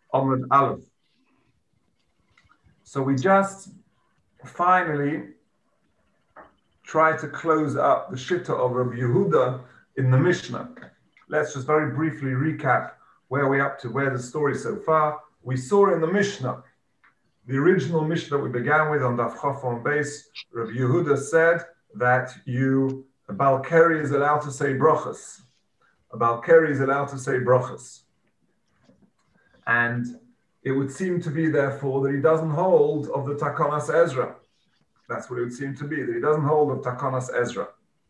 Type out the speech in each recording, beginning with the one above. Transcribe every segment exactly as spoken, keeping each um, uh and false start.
Amud Aleph. So we just finally try to close up the Shitta of Rabbi Yehuda in the Mishnah. Let's just very briefly recap where we're up to, where the story so far. We saw in the Mishnah, the original Mishnah that we began with on Daf Chaf on base, Rabbi Yehuda said that you, a Balkari is allowed to say brachas. A Balkari is allowed to say brachas. And it would seem to be, therefore, that he doesn't hold of the Takanas Ezra. That's what it would seem to be, that he doesn't hold of Takanas Ezra.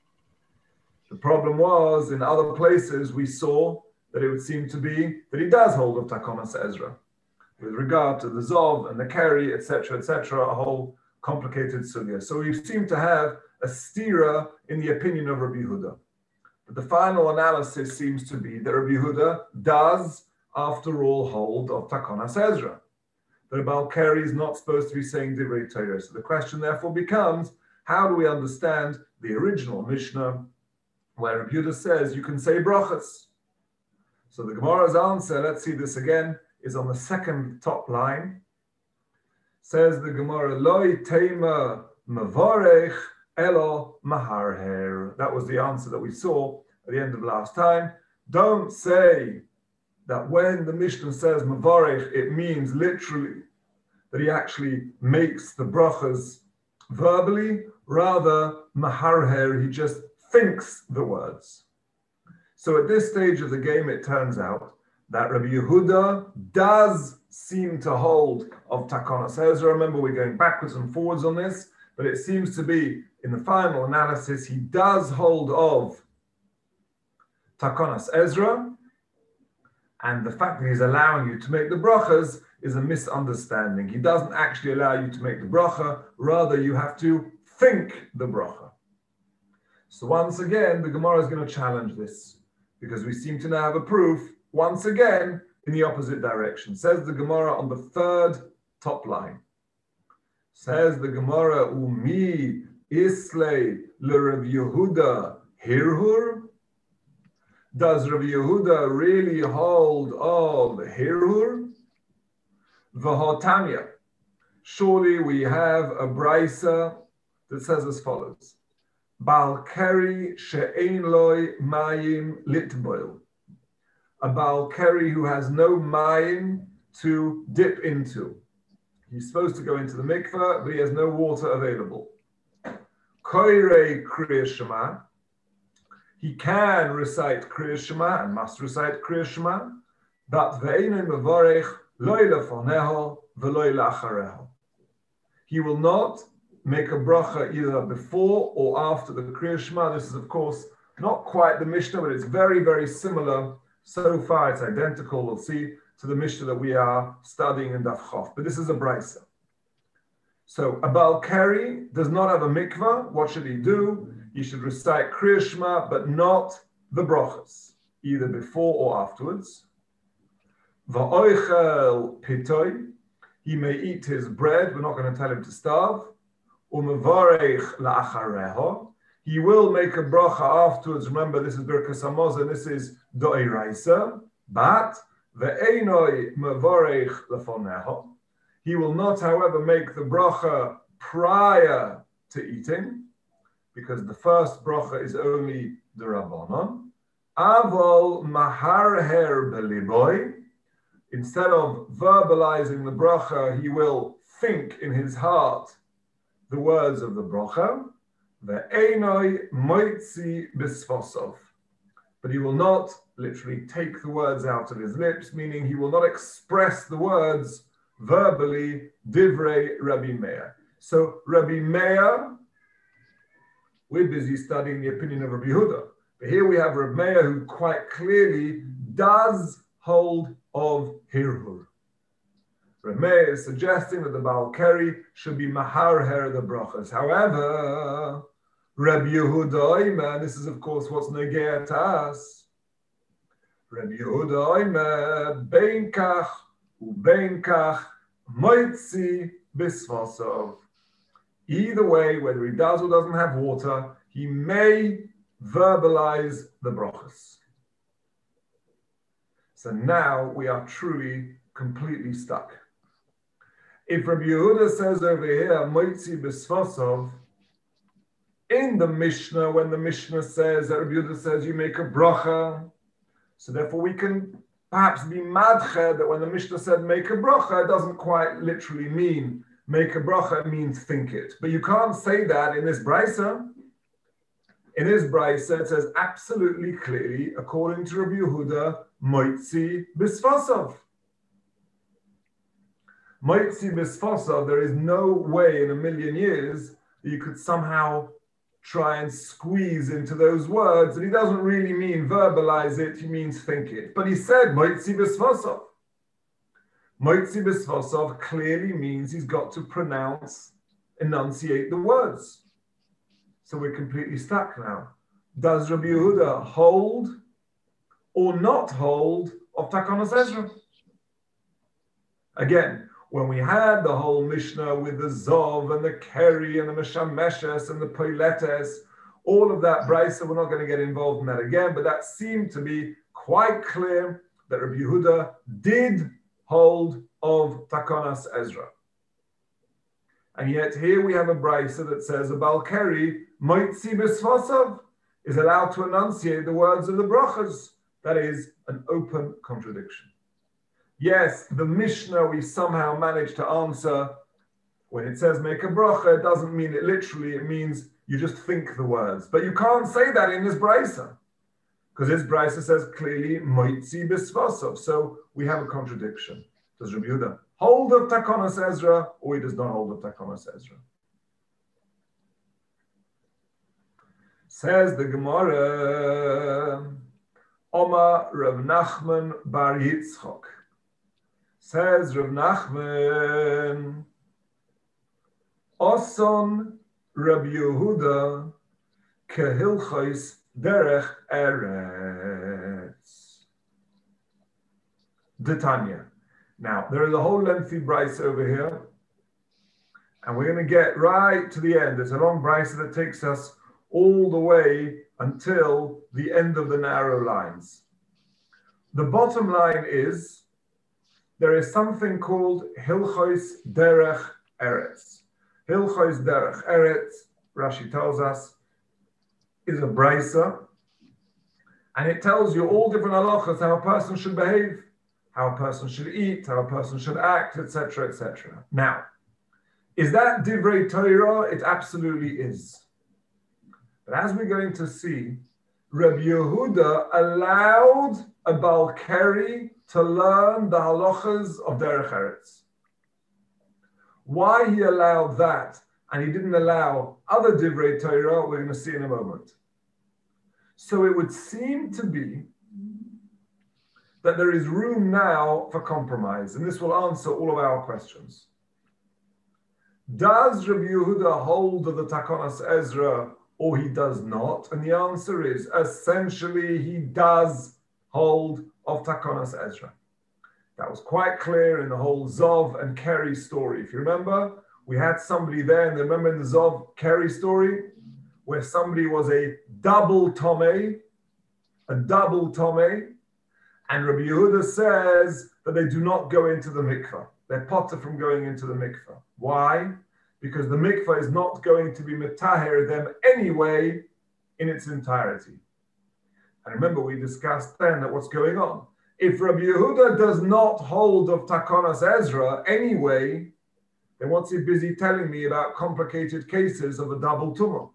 The problem was, in other places, we saw that it would seem to be that he does hold of Takanas Ezra, with regard to the Zov and the Keri, et cetera, et cetera, a whole complicated sugya. So we seem to have a stira in the opinion of Rabbi Yehuda. But the final analysis seems to be that Rabbi Yehuda does, after all, hold of Takanas Ezra. That a Balkari is not supposed to be saying Divrei Torah. So the question therefore becomes, how do we understand the original Mishnah, where Rabbi Yehuda says you can say brachas? So the Gemara's answer, let's see this again, is on the second top line. Says the Gemara, Loi Tema Mavarech Elo Maharher. That was the answer that we saw at the end of last time. Don't say that when the Mishnah says Mavarech, it means literally that he actually makes the brachas verbally. Rather, Maharher, he just thinks the words. So at this stage of the game, it turns out that Rabbi Yehuda does seem to hold of Takanas Ezra. Remember, we're going backwards and forwards on this, but it seems to be, in the final analysis, he does hold of Takanas Ezra, and the fact that he's allowing you to make the brachas is a misunderstanding. He doesn't actually allow you to make the bracha, rather you have to think the bracha. So once again, the Gemara is going to challenge this, because we seem to now have a proof, once again, in the opposite direction. Says the Gemara on the third top line. Says the Gemara, Umi Islay le Rav Yehuda Hirhur? Does Rav Yehuda really hold of Hirhur? V'hotamya. Surely we have a brisa that says as follows. Balkari she'ein loy mayim litboil. A Balkari who has no mayim to dip into. He's supposed to go into the mikveh, but he has no water available. Koirei Kriya Shema. He can recite Kriya Shema and must recite Kriya Shema, but ve'einu mevarech loy lefoneho ve'loy lachareho. He will not make a bracha either before or after the Kriya Shema. This is, of course, not quite the Mishnah, but it's very, very similar. So far, it's identical, we'll see, to the Mishnah that we are studying in Daf Chof. But this is a brisa. So, a Balkari does not have a mikvah. What should he do? He should recite Kriya Shema, but not the brachas, either before or afterwards. Va'oichel pitoi. He may eat his bread. We're not going to tell him to starve. Umevarech la'achareho. He will make a bracha afterwards. Remember, this is Birkas Hamazon, and this is Do'iraisa. But ve'enoi mevarech lefoneho. He will not, however, make the bracha prior to eating, because the first bracha is only the Rabbanon. Avol maharher beliboy. Instead of verbalizing the bracha, he will think in his heart the words of the bracha. Ve'enoi moitzi bisfosov. But he will not literally take the words out of his lips, meaning he will not express the words verbally, divrei Rabbi Meir. So Rabbi Meir, we're busy studying the opinion of Rabbi Yehuda. But here we have Rabbi Meir who quite clearly does hold of Hirhur. Rabbi Meir is suggesting that the Balkari should be maharher the brachas. However, Rabbi Yehuda Omer, this is of course what's negea to us. Rabbi Yehuda Omer, bein kach ubein kach moitzi bisvasov. Either way, whether he does or doesn't have water, he may verbalize the brachas. So now we are truly completely stuck. If Rabbi Yehuda says over here, Moitzi b'sfosov, in the Mishnah, when the Mishnah says that Rabbi Yehuda says you make a bracha, so therefore we can perhaps be madche that when the Mishnah said make a bracha, it doesn't quite literally mean make a bracha, it means think it. But you can't say that in this brisa. In this brisa, it says absolutely clearly, according to Rabbi Yehuda, Moitzi b'sfosov. Moitzi b'sfosov, there is no way in a million years that you could somehow try and squeeze into those words, and he doesn't really mean verbalize it, he means think it. But he said Moitzi b'sfosov. Moitzi b'sfosov clearly means he's got to pronounce, enunciate the words. So we're completely stuck now. Does Rabbi Yehuda hold or not hold of Takanos Ezra? Again, when we had the whole Mishnah with the Zov and the Keri and the Meshameshes and the Poiletes, all of that brisa, we're not going to get involved in that again, but that seemed to be quite clear that Rabbi Yehuda did hold of Takanas Ezra. And yet here we have a brisa that says a Bal Keri, Moitzi b'sfosov, is allowed to enunciate the words of the brachas. That is an open contradiction. Yes, the Mishnah we somehow managed to answer. When it says make a bracha, it doesn't mean it literally, it means you just think the words. But you can't say that in this brisa, because this brisa says clearly Moitzi b'sfosov. So we have a contradiction. Does Rabbi Yehuda hold of Takanos Ezra, or he does not hold of Takanos Ezra? Says the Gemara, Omar Rav Nachman bar Yitzchok. Says Rav Nachman, Oson Rabbi Yehuda kehilchos derech eretz. Detanya. Now, there is a whole lengthy brisa over here, and we're going to get right to the end. It's a long brisa that takes us all the way until the end of the narrow lines. The bottom line is, there is something called Hilchos Derech Eretz. Hilchos Derech Eretz, Rashi tells us, is a brisa, and it tells you all different halachas, how a person should behave, how a person should eat, how a person should act, et cetera, et cetera. Now, is that Divrei Torah? It absolutely is. But as we're going to see, Rabbi Yehuda allowed a Bal Keri to learn the halachas of Derech Eretz. Why he allowed that and he didn't allow other Divrei Torah, we're going to see in a moment. So it would seem to be that there is room now for compromise, and this will answer all of our questions. Does Rabbi Yehuda hold of the Takanas Ezra, or he does not? And the answer is, essentially, he does hold of Takanas Ezra. That was quite clear in the whole Zov and Keri story. If you remember, we had somebody there, and remember in the Zov Keri story, where somebody was a double Tomei, a double Tomei, and Rabbi Yehuda says that they do not go into the mikveh. They're potter from going into the mikveh. Why? Because the mikveh is not going to be metaher them anyway in its entirety. And remember, we discussed then that what's going on. If Rabbi Yehuda does not hold of Takanas Ezra anyway, then what's he busy telling me about complicated cases of a double tumah?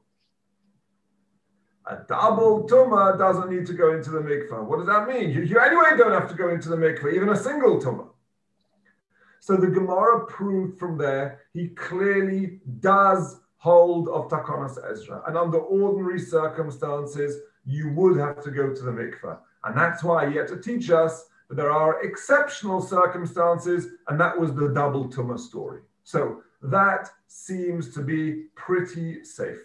A double tumah doesn't need to go into the mikveh. What does that mean? You, you anyway don't have to go into the mikveh, even a single tumah. So the Gemara proved from there, he clearly does hold of Takanas Ezra. And under ordinary circumstances, you would have to go to the mikveh. And that's why he had to teach us that there are exceptional circumstances, and that was the double tumah story. So that seems to be pretty safe.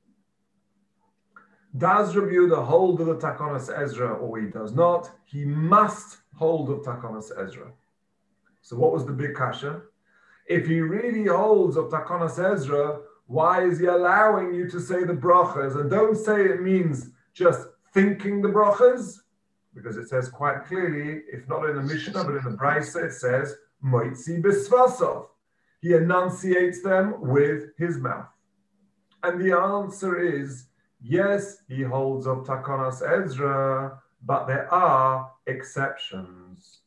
Does Rabbi Yehuda hold of the Takanas Ezra, or he does not? He must hold of Takanas Ezra. So what was the big kasha? If he really holds of Takanas Ezra, why is he allowing you to say the brachas? And don't say it means just thinking the brachas. because it says quite clearly, if not in the Mishnah, but in the Brisa, it says, Moitzi b'svasov. He enunciates them with his mouth. And the answer is, yes, he holds of Takonos Ezra, but there are exceptions.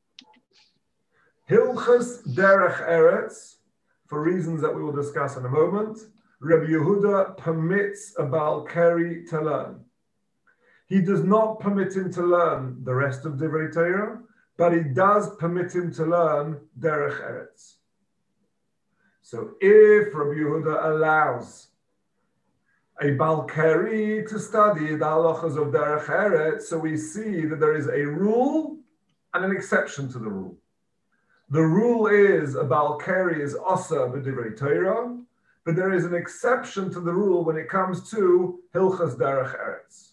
Hilchas Derech Eretz, for reasons that we will discuss in a moment, Rabbi Yehuda permits a Balkari to learn. He does not permit him to learn the rest of Divrei Torah, but he does permit him to learn Derech Eretz. So if Rabbi Yehuda allows a Balkari to study the halachas of Derech Eretz, so we see that there is a rule and an exception to the rule. The rule is a Balkari is Asa b'Divrei Torah, but there is an exception to the rule when it comes to Hilchas Derech Eretz.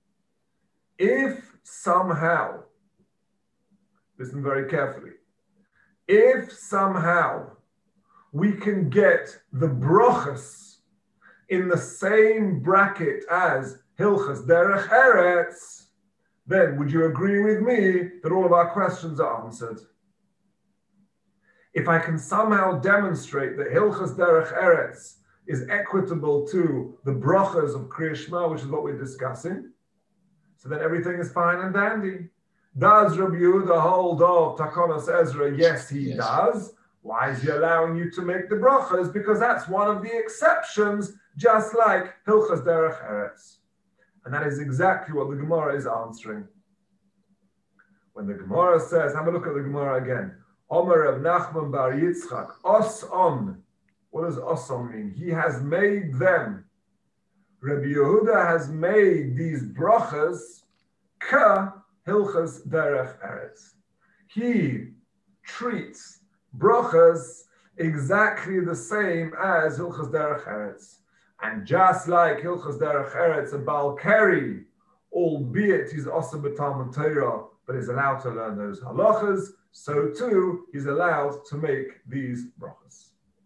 If somehow, listen very carefully, if somehow we can get the brachas in the same bracket as Hilchas Derech Eretz, then would you agree with me that all of our questions are answered? If I can somehow demonstrate that Hilchas Derech Eretz is equitable to the brachas of Kriya Shema, which is what we're discussing, so then everything is fine and dandy. Does Rabbi Yehuda hold of Takonos Ezra? Yes, he yes. does. Why is he allowing you to make the brachas? Because that's one of the exceptions, just like Hilchas Derech Eretz. And that is exactly what the Gemara is answering. When the Gemara says, have a look at the Gemara again. Omer of Nachman bar Yitzchak, Oson. What does Oson mean? He has made them. Rabbi Yehuda has made these brachas ka Hilchas Derech Eretz. He treats brachas exactly the same as Hilchas Derech Eretz. And just like Hilchas Derech Eretz, a Balkari, albeit he's also b'Talmud Torah, but is allowed to learn those halachas, so too he's allowed to make these brachas.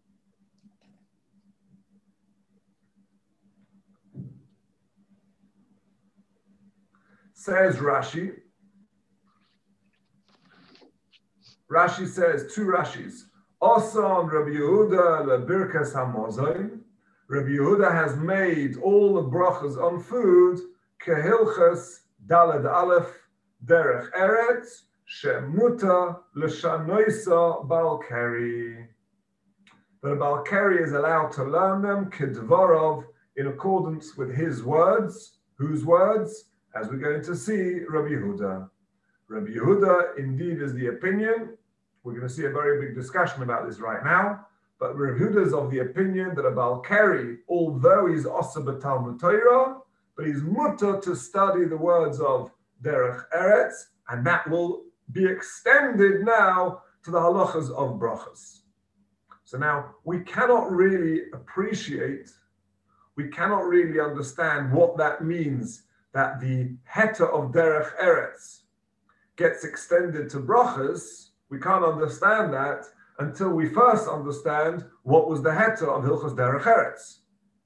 Says Rashi. Rashi says two Rashis. Oson Rabbi Yehuda lebirkas hamozon. Rabbi Yehuda has made all the brachas on food kehilchas dalad aleph derech eretz shemuta l'shanoisa balkari. That a balkari is allowed to learn them kedvarov in accordance with his words. Whose words? As we're going to see, Rabbi Yehuda. Rabbi Yehuda indeed is the opinion. We're going to see a very big discussion about this right now. But Rabbi Yehuda is of the opinion that a Balkari, although he's Osa b'Talmud Torah, but he's mutter to study the words of Derech Eretz, and that will be extended now to the halachas of brachas. So now we cannot really appreciate, we cannot really understand what that means, that the heter of Derech Eretz gets extended to brachas. We can't understand that until we first understand what was the heter of Hilchas Derech Eretz.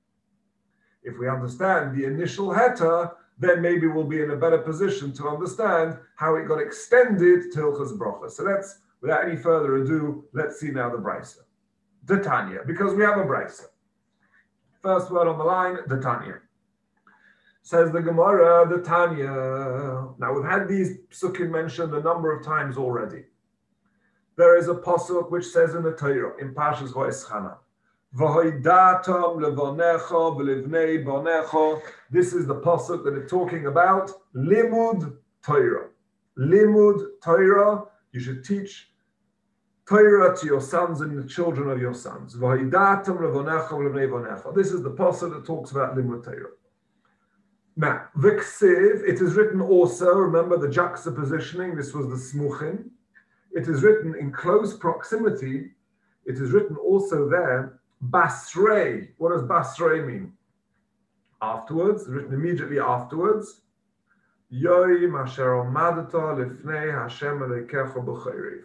If we understand the initial heter, then maybe we'll be in a better position to understand how it got extended to Hilchas brachas. So let's, without any further ado, let's see now the Brisa. The Tanya, because we have a Brisa. First word on the line, the Tanya. Says the Gemara, the Tanya. Now we've had these psukim mentioned a number of times already. There is a pasuk which says in the Torah, in Parshas Va'eschana, V'hoidatam levonecha v'livnei bonecha. This is the pasuk that is talking about limud Torah. Limud Torah. You should teach Torah to your sons and the children of your sons. V'hoidatam levonecha v'livnei bonecha. This is the pasuk that talks about limud Torah. Now, v'ksiv, it is written also, remember the juxtapositioning, this was the smuchim. It is written in close proximity, it is written also there, basrei. What does basrei mean? Afterwards, written immediately afterwards, yoim asher omadata lifnei Hashem elekecha b'chorev.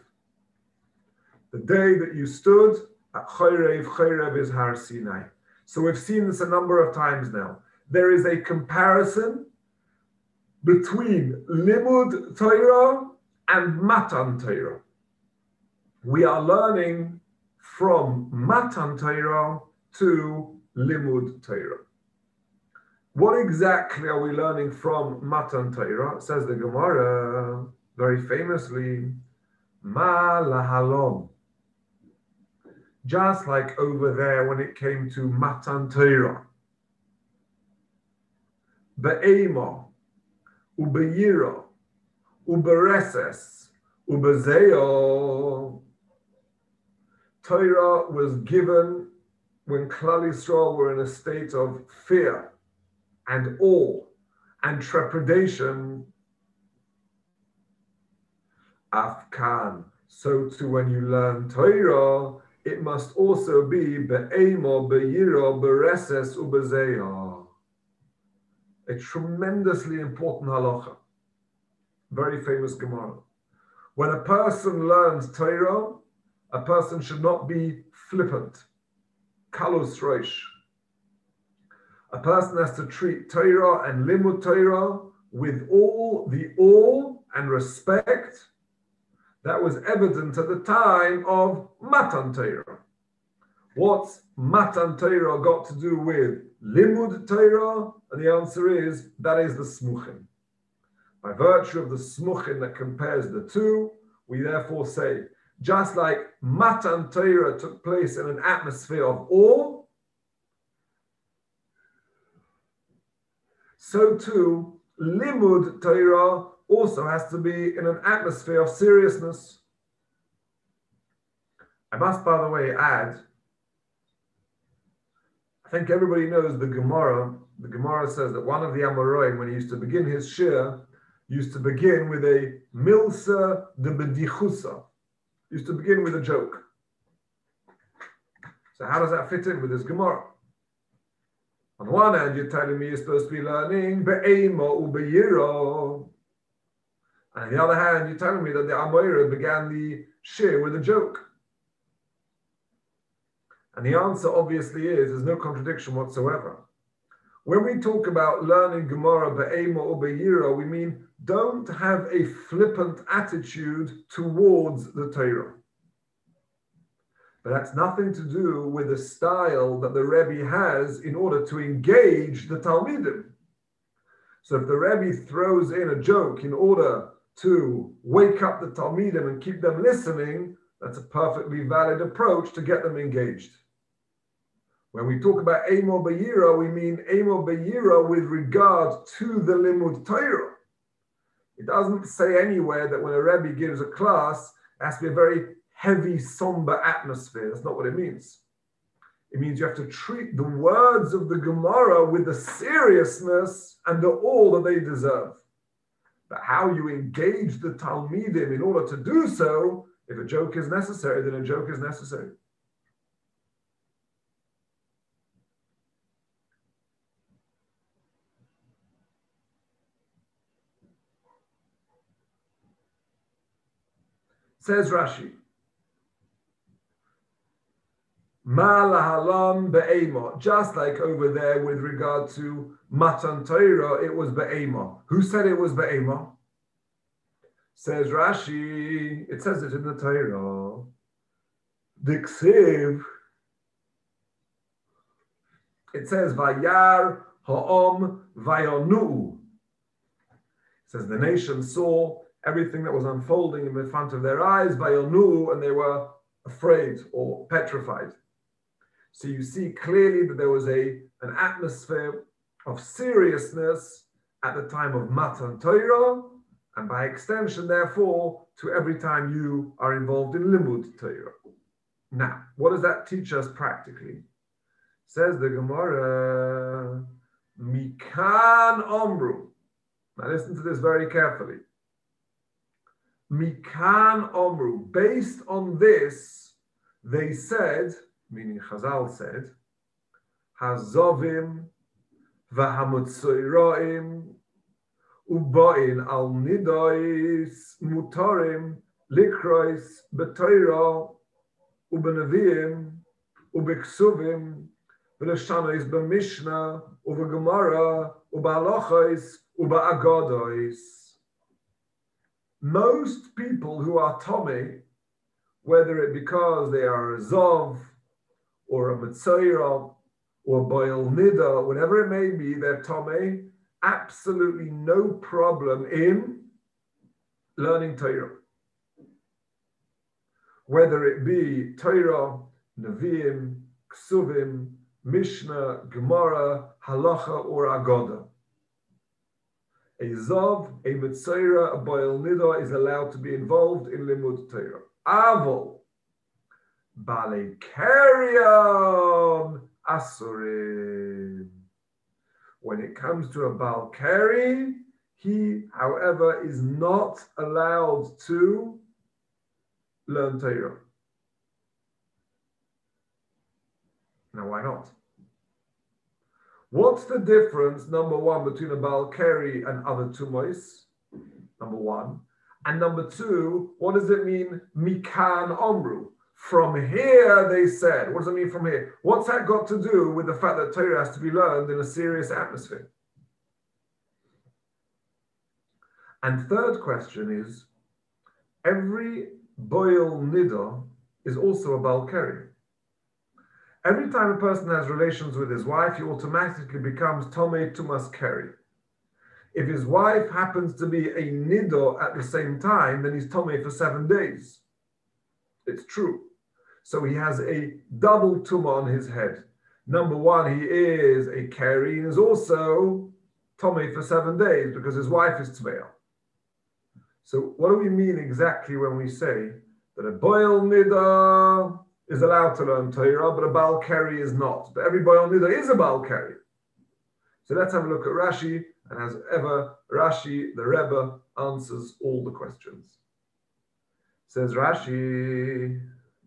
The day that you stood at Chorev, Chorev is Har Sinai. So we've seen this a number of times now. There is a comparison between Limud Torah and Matan Torah. We are learning from Matan Torah to Limud Torah. What exactly are we learning from Matan Torah? Says the Gemara, very famously, Ma lahalom. Just like over there when it came to Matan Torah. Be'ema, ube'yira, ubereses, ubezeo. Torah was given when Klal Yisrael were in a state of fear and awe and trepidation. Afkan. So too when you learn Torah, it must also be be'ema, be'yira, bereses, ubezeya. A tremendously important halacha. Very famous Gemara. When a person learns Torah, a person should not be flippant. Kalus reish. A person has to treat Torah and Limud Torah with all the awe and respect that was evident at the time of Matan Torah. What's Matan Torah got to do with Limud Torah? And the answer is, that is the Smuchim. By virtue of the Smuchim that compares the two, we therefore say, just like Matan Torah took place in an atmosphere of awe, so too Limud Torah also has to be in an atmosphere of seriousness. I must, by the way, add, I think everybody knows the Gemara. The Gemara says that one of the Amoraim, when he used to begin his shir, used to begin with a milsa de bedichusa. Used to begin with a joke. So how does that fit in with this Gemara? On one hand, you're telling me you're supposed to be learning be'ema u'be'yira. And on the other hand, you're telling me that the Amoira began the shir with a joke. And the answer obviously is, there's no contradiction whatsoever. When we talk about learning Gemara be'ema u'be'yira, we mean don't have a flippant attitude towards the Torah. But that's nothing to do with the style that the Rebbe has in order to engage the Talmidim. So if the Rebbe throws in a joke in order to wake up the Talmidim and keep them listening, that's a perfectly valid approach to get them engaged. When we talk about Emo Be'yira, we mean Emo Be'yira with regard to the Limud Torah. It doesn't say anywhere that when a Rebbe gives a class, it has to be a very heavy, somber atmosphere. That's not what it means. It means you have to treat the words of the Gemara with the seriousness and the awe that they deserve. But how you engage the Talmidim in order to do so, if a joke is necessary, then a joke is necessary. Says Rashi, Ma lahalam be'ema. Just like over there with regard to Matan Torah, it was be'ema. Who said it was be'ema? Says Rashi, it says it in the Torah. Diksiv. It says Vayar ha'om vayonu. It says the nation saw everything that was unfolding in front of their eyes, vayonu, and they were afraid or petrified. So you see clearly that there was a, an atmosphere of seriousness at the time of Matan Torah, and by extension, therefore, to every time you are involved in Limud Torah. Now, what does that teach us practically? Says the Gemara, Mikan Omru. Now listen to this very carefully. Mikan Omru. Based on this, they said, meaning Chazal said, Hazovim v'hamutzoiraim ubain al nidois mutarim likrois b'toira ubeneviim ubeksuvim v'leshanois b'mishna uvegemara ubalochos Uba agodois. Most people who are Tomei, whether it because they are a Zov, or a Mitzayra, or Boil Nida, whatever it may be, they're Tomei, absolutely no problem in learning Torah. Whether it be Torah, Nevi'im, Ksuvim, Mishnah, Gemara, Halacha, or Agoda. A Zov, a Mitzayra, a Boil Nida is allowed to be involved in Limud Torah. Avol, Bale Karion, Asurim. When it comes to a Baal Kari, he, however, is not allowed to learn Torah. Now, why not? What's the difference, number one, between a Baal Kari and other Tumois? Number one. And number two, what does it mean, Mikan Omru? From here, they said. What does it mean from here? What's that got to do with the fact that Torah has to be learned in a serious atmosphere? And third question is, every Boil Nida is also a Baal Kari. Every time a person has relations with his wife, he automatically becomes Tomei Tumas Kari. If his wife happens to be a Nido at the same time, then he's Tomei for seven days. It's true. So he has a double Tumah on his head. Number one, he is a Kari and is also Tomei for seven days because his wife is Tmeah. So what do we mean exactly when we say that a Boil Nida is allowed to learn Torah, but a Baal Kari is not? But every Boil Nida is a Baal Kari. So let's have a look at Rashi, and as ever, Rashi, the Rebbe, answers all the questions. Says Rashi,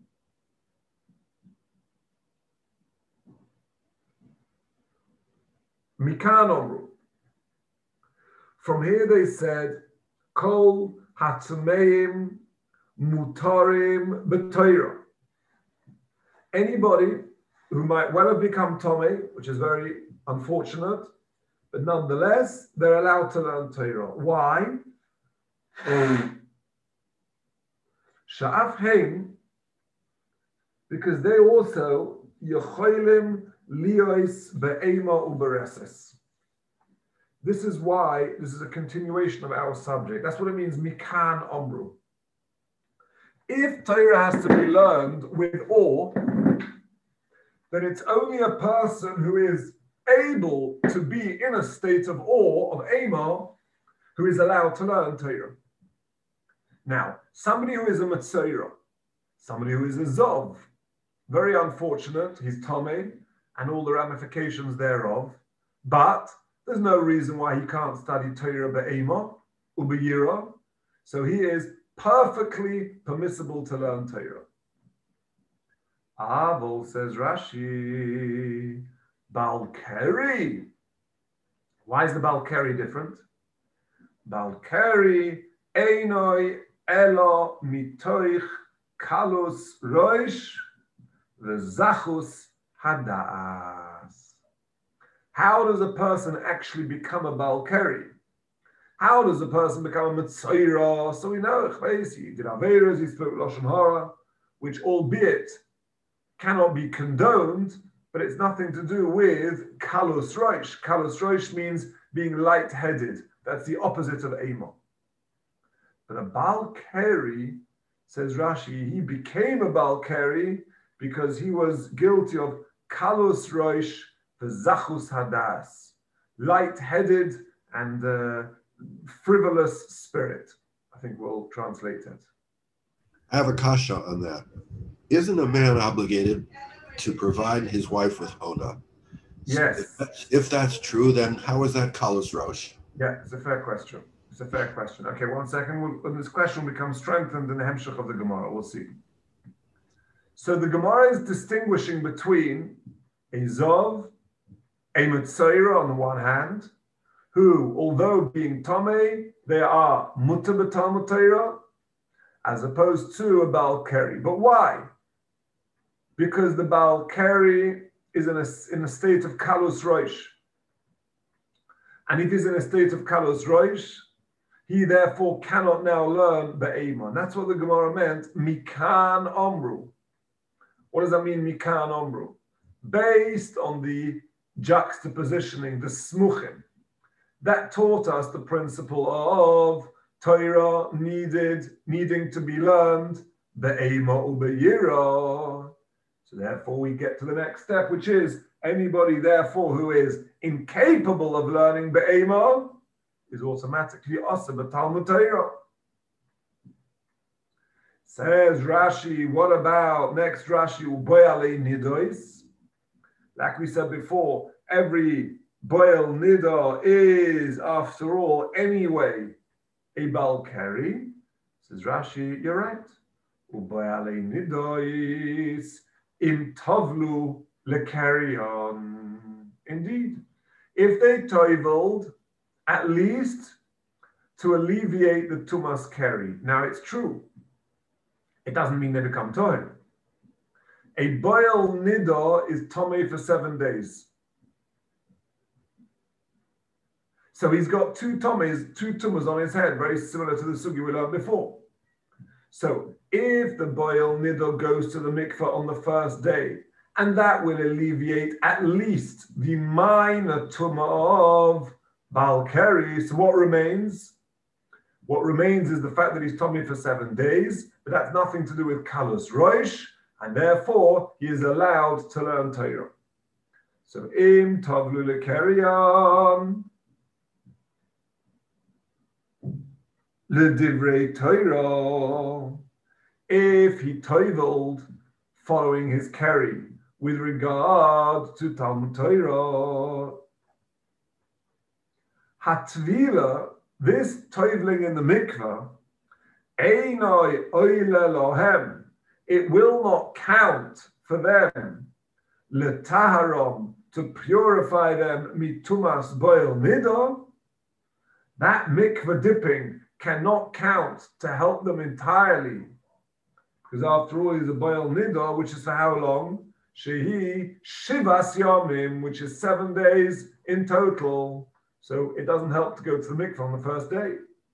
Mikan Omru. From here they said, Kol Hatzumeim Mutarim B'Torah. Anybody who might well have become Tomei, which is very unfortunate, but nonetheless, they're allowed to learn Torah. Why? Sha'af Heim, because they also Yecholim Liois Be'ema Ubereses. This is why, this is a continuation of our subject. That's what it means, Mikan Omru. If Torah has to be learned with awe, then it's only a person who is able to be in a state of awe, of Ema, who is allowed to learn Torah. Now, somebody who is a Mitzayra, somebody who is a Zov, very unfortunate, he's Tomei, and all the ramifications thereof, but there's no reason why he can't study Torah be'ema, u'be'yira, so he is perfectly permissible to learn Torah. Avol, says Rashi, Baal Kari. Why is the Baal Kari different? Baal Kari, Einoi Elo Mitoich Kalus Roish V'Zachus Hadas. How does a person actually become a Baal Kari? How does a person become a Mitzayra? So we know, he did Averos, he spoke Lashon Hara, which albeit cannot be condoned, but it's nothing to do with Kalus Roish. Kalus Roish means being light-headed. That's the opposite of Ema. But a Baal Kari, says Rashi, he became a Baal Kari because he was guilty of Kalus Roish v'Zachus Hadas, light-headed and uh, frivolous spirit. I think we'll translate it. I have a kasha on that. Isn't a man obligated to provide his wife with Hona? Yes. So if, that's, if that's true, then how is that Kalus Rosh? Yeah, it's a fair question. It's a fair question. Okay, one second. We'll, this question will become strengthened in the Hemshech of the Gemara. We'll see. So the Gemara is distinguishing between a Zov, a Mitzayra on the one hand, who, although being Tomei, they are Mutter b'Talmud Torah, as opposed to a Baal Kari. But why? Because the Baal Kari is in a, in a state of Kalus Roish. And if he's in a state of kalos roish, he therefore cannot now learn be'ema. That's what the Gemara meant, mikan omru. What does that mean, mikan omru? Based on the juxtapositioning, the smuchim, that taught us the principle of Torah needed, needing to be learned, be'ema u'be'yira. So therefore we get to the next step, which is anybody therefore who is incapable of learning be'ema is automatically asa b'talmud Torah. Says Rashi, what about next Rashi, u'boyalei nidois? Like we said before, every boil nida is, after all, anyway, a balkari. Says Rashi, you're right. U'boyalei nidois im tavlu lekarion. Indeed, if they toiveled, at least to alleviate the tumas keri. Now it's true. It doesn't mean they become toil. A boil nida is tomei for seven days. So he's got two tomes, two tumas on his head, very similar to the sugi we learned before. So if the boil nida goes to the mikveh on the first day, and that will alleviate at least the minor tumah of balkari, so what remains? What remains is the fact that he's tomei for seven days, but that's nothing to do with kalos roish, and therefore he is allowed to learn Torah. So im tavlu lekarion ledivrei Torah, if he toiveled following his keri with regard to Talmud Torah, hatvila, this toiveling in the mikveh, einoi oile lohem, it will not count for them, letaharom, to purify them mitumas boil nida. That mikveh dipping cannot count to help them entirely, because after all, he's a boil nida, which is for how long? Shehi shivas yomim, which is seven days in total. So it doesn't help to go to the mikveh on the first day.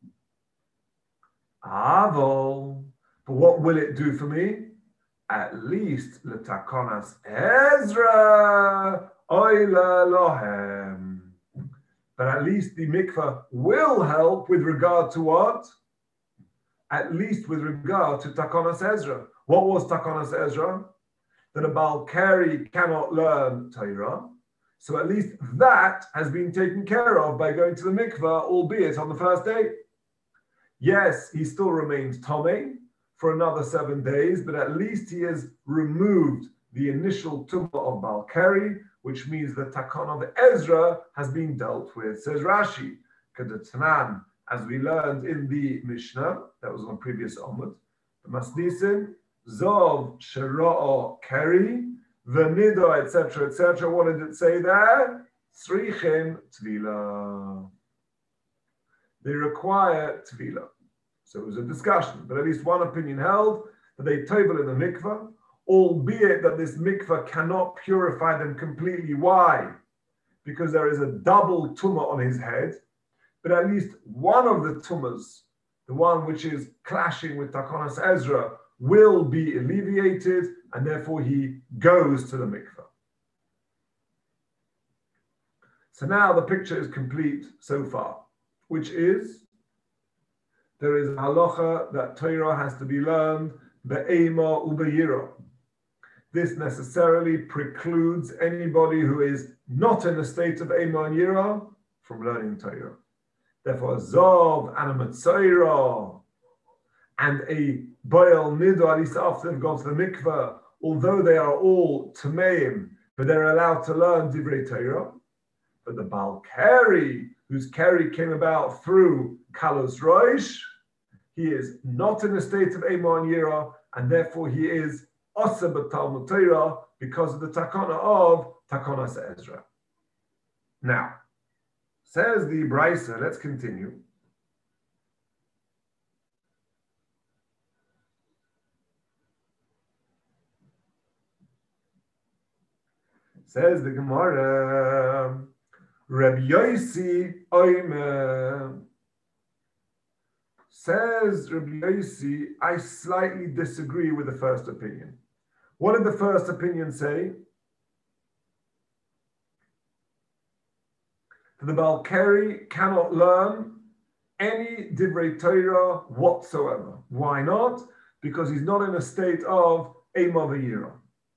Avol, but what will it do for me? At least letakonas Ezra oila lohem. But at least the mikveh will help with regard to what? At least with regard to takonas Ezra. What was takonas Ezra? That a balkari cannot learn Torah. So at least that has been taken care of by going to the mikveh, albeit on the first day. Yes, he still remains tomei for another seven days, but at least he has removed the initial tumah of balkari, which means the takon of Ezra has been dealt with. Says Rashi, Kedetanan, as we learned in the Mishnah, that was on previous Omud, the Masnisin, Zov Shera'a Keri, Venido, et cetera, et cetera. What did it say there? Srichim Tvila. They require Tvila. So it was a discussion, but at least one opinion held that they tovel in the mikveh, albeit that this mikveh cannot purify them completely. Why? Because there is a double tumah on his head, but at least one of the tumas, the one which is clashing with Takonas Ezra, will be alleviated, and therefore he goes to the mikveh. So now the picture is complete so far, which is there is a halacha that Torah has to be learned be'ema u'be'yira. This necessarily precludes anybody who is not in a state of ema and yira from learning Torah. Therefore, zov and a metzora and a boil nido, at least after they've gone to the mikveh, although they are all tameim, but they're allowed to learn divrei Torah. But the balkari, whose keri came about through kalos roish, he is not in a state of ema and yira, and therefore he is asa b'talmud Torah because of the takana of takonas Ezra. Now, says the Brisa, let's continue. Says the Gemara, Rabbi Yossi Oimer. Says Rabbi Yossi, I slightly disagree with the first opinion. What did the first opinion say? That the Balkari cannot learn any Divrei Torah whatsoever. Why not? Because he's not in a state of Eima V'yira.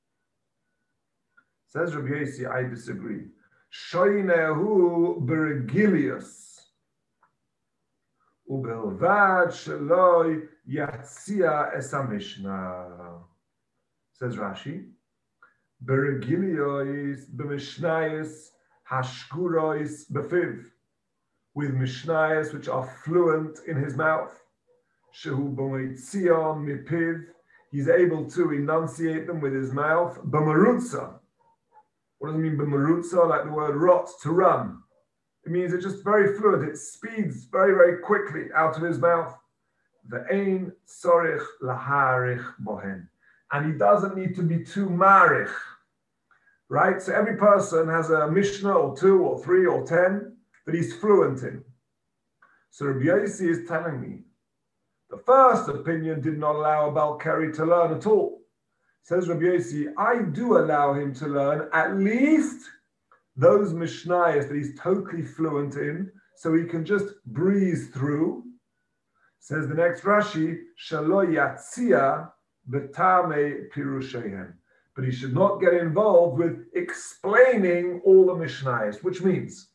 Says Rabbi Yossi, I disagree. Shoinehu Beregilius Ubelvad Sheloi Yatzia Esa Mishnah. Says Rashi, Beregiliois B'mishnayis Hashkurois B'fiv, with Mishnayis which are fluent in his mouth. Shehu B'moitzion Mipiv, he's able to enunciate them with his mouth. B'marutza. What does it mean b'marutza? Like the word rot, to run. It means it's just very fluid. It speeds very, very quickly out of his mouth. Ve'ein sorich laharich bohen. And he doesn't need to be too marich. Right? So every person has a Mishnah or two or three or ten that he's fluent in. So Rabbi Yossi is telling me the first opinion did not allow a Balkari to learn at all. Says Rabbi Yossi, I do allow him to learn at least those Mishnayos that he's totally fluent in, so he can just breeze through. Says the next Rashi, Shalo Yatzia B'Tame Pirushehen. But he should not get involved with explaining all the Mishnayos, which means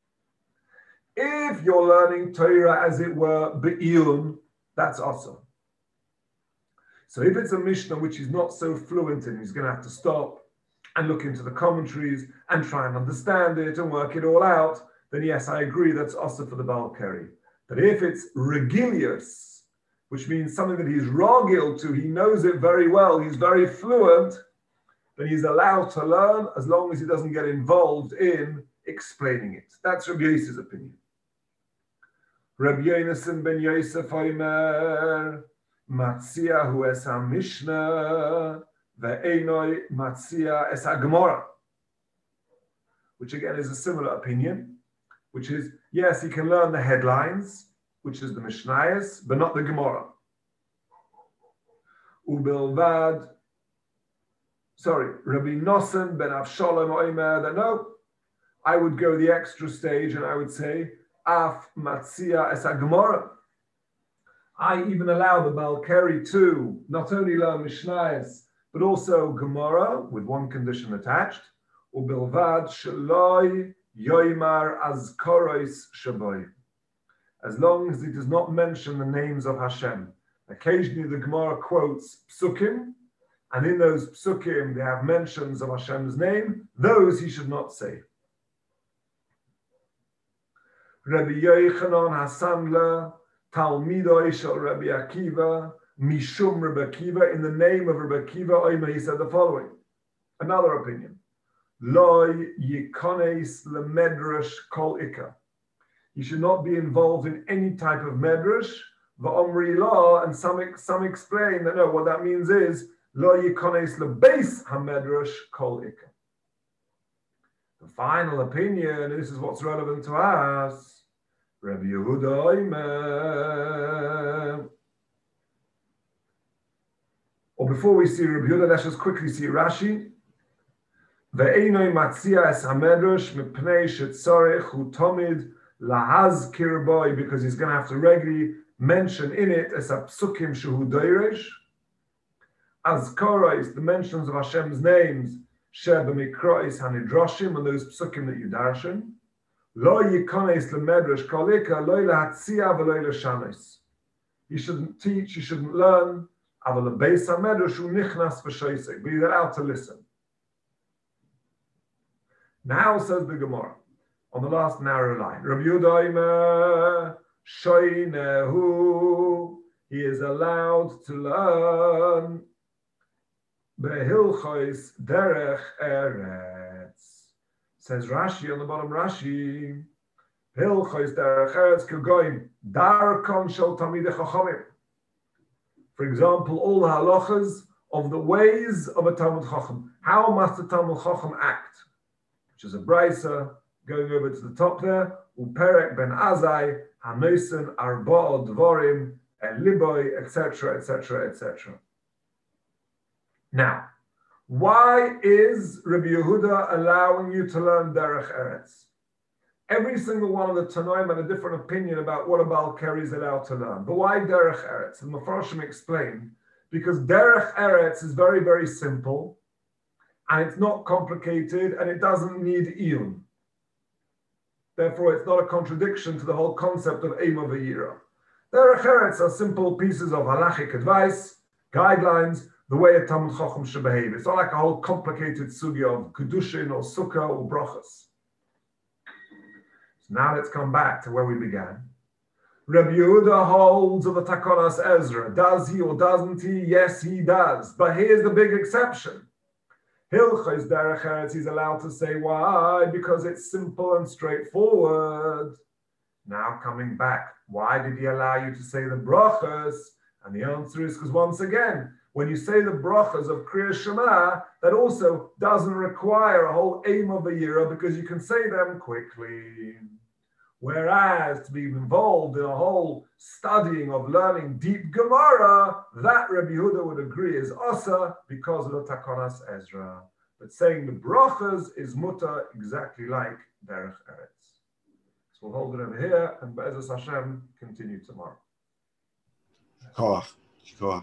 if you're learning Torah as it were, Be'iyun, that's awesome. So if it's a Mishnah which he's not so fluent in, he's going to have to stop and look into the commentaries and try and understand it and work it all out, then yes, I agree, that's also for the Balkari. But if it's regilius, which means something that he's rogil to, he knows it very well, he's very fluent, then he's allowed to learn as long as he doesn't get involved in explaining it. That's Rabbi Yossi's opinion. Rabbi Yonasan ben Yosef Omer, Matzia hu es ha-Mishnah, ve'enoi matzia es ha-Gemara. Which again is a similar opinion, which is, yes, he can learn the headlines, which is the Mishnayos, but not the Gemara. Ubilvad, sorry, Rabbi Nosson ben Avshalom Omer, that no, I would go the extra stage and I would say, Af matzia es ha-Gemara. I even allow the Balkari to not only learn Mishnayos, but also Gemara, with one condition attached, Ubilvad shaloi yoimar azkorois shaboy. As long as he does not mention the names of Hashem. Occasionally the Gemara quotes psukim, and in those psukim they have mentions of Hashem's name. Those he should not say. Rabbi Yochanan Hasandla, Talmidoi shel Rabbi Akiva, Mishum Rabbi Akiva, in the name of Rabbi Akiva, Omer, he said the following. Another opinion. Loi yikones lemedrash kol ikka. He should not be involved in any type of medrash. Va'omri law, and some some explain that no, what that means is lo yikones lebeis hamedrash kol ikka. The final opinion, and this is what's relevant to us. Rabbi Yehuda Omer. Or before we see Rabbi Yehuda, let's just quickly see Rashi. Ve'enoi matzia es hamedrash mipnei shetzorech hu tomid lahazkir boi, because he's going to have to regularly mention in it as a psukim shehu doiresh. Azkara is the mentions of Hashem's names, sheh b'mikrois hanidroshim, and those psukim that you darshan. Lo yikones lemedrash kol ikka, lo lahatzia v'lo l'shanos. You shouldn't teach, you shouldn't learn. Aval lebeis hamedrash hu nichnas v'shoisek, but you're allowed to listen. Now says the Gemara, on the last narrow line, Rabbi Yehuda Omer, shoinehu, he is allowed to learn behilchos derech eretz. Says Rashi on the bottom, Rashi, hilchos derech eretz kegoyim darkon shel tamidei chachamim. For example, all the halachas of the ways of a Talmud Chacham. How must a Talmud Chacham act? Which is a brisa, Going over to the top there, Uperek ben Azai, Hanoisen Arba Dvorim, Eliboy, et cetera, et cetera, et cetera. Now, why is Rabbi Yehuda allowing you to learn Derech Eretz? Every single one of the Tanoim had a different opinion about what a Baal Keri is allowed to learn. But why Derech Eretz? And Mefarshim explained, because Derech Eretz is very, very simple, and it's not complicated, and it doesn't need iyun. Therefore, it's not a contradiction to the whole concept of Eim of Vayira. Derech Eretz are simple pieces of halachic advice, guidelines, the way a Talmud Chacham should behave. It's not like a whole complicated sugya of Kedushin or Sukkah or Brachas. So now let's come back to where we began. Rabbi Yehuda holds of the Takonas Ezra. Does he or doesn't he? Yes, he does. But here's the big exception. Hilchos Derech Eretz, he's allowed to say why? Because it's simple and straightforward. Now coming back, why did he allow you to say the brachas? And the answer is because once again, when you say the brachas of Kriya Shema, that also doesn't require a whole aim of a year because you can say them quickly. Whereas to be involved in a whole studying of learning deep Gemara, that Rabbi Yehuda would agree is asa because of the Takonas Ezra. But saying the brachas is mutter exactly like Derech Eretz. So we'll hold it over here and Be'ezus Hashem continue tomorrow. Koach. Koach.